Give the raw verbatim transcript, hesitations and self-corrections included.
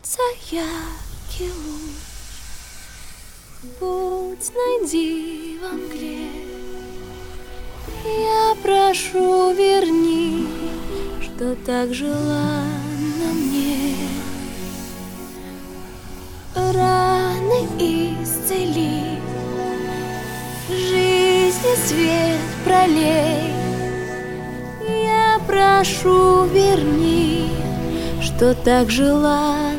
льется яркий луч. Путь найди во мгле. Я прошу, верни, что так желанно мне. Раны исцели, жизни свет пролей. Я прошу, верни, что так желанно